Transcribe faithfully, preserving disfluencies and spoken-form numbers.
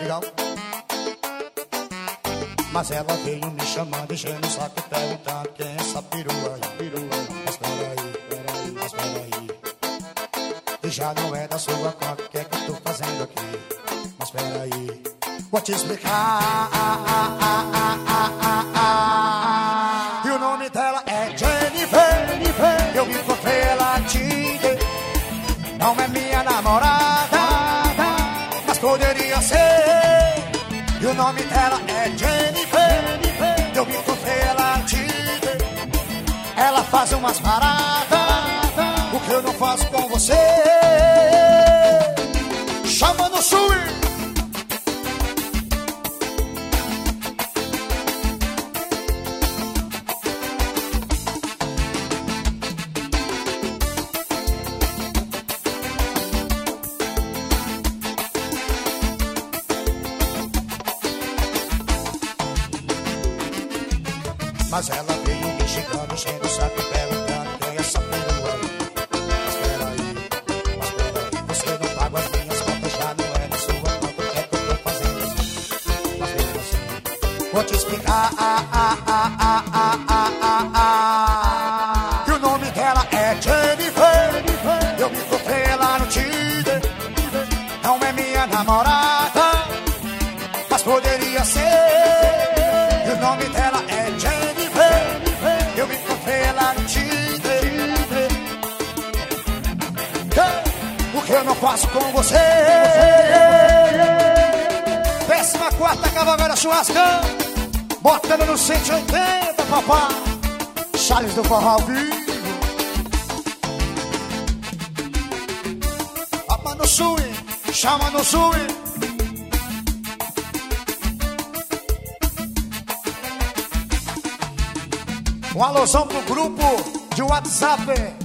legal. Mas ela veio me chamando, enchendo o saco, perguntando quem é essa perua aí, perua aí. Mas peraí, peraí, mas peraí, e já não é da sua conta, o que é que eu tô fazendo aqui? Mas peraí, vou te explicar. ah, ah, ah, ah, ah, ah, ah. E o nome dela é Jennifer, Jennifer. Eu me encontrei ela Tinder. Não é minha namorada, mas poderia ser. E o nome dela é Jennifer. Eu me encontrei ela Tinder. Ela faz umas paradas, o que eu não faço com você. Chama no swing. Mas ela veio me xingando, enchendo o saco, perguntando quem é essa perua aí. Mas peraí, mas peraí, você não paga as minhas contas, já não é da sua conta, o que é que eu tô fazendo assim? Mas mesmo assim, vou te explicar. ah, ah, ah, ah, ah, ah, ah, ah. Que o nome dela é Jennifer. Eu me encontrei lá no Tinder. Não é minha namorada, mas poderia ser. E o nome dela é Jennifer. Eu me encontrei ela no Tinder. O que eu não faço com você? Décima quarta Cavalgada Churrascão, botando no cento e oitenta, papá. Charles do Forró ao vivo. Chama no swing, chama no swing. Um alusão pro grupo de WhatsApp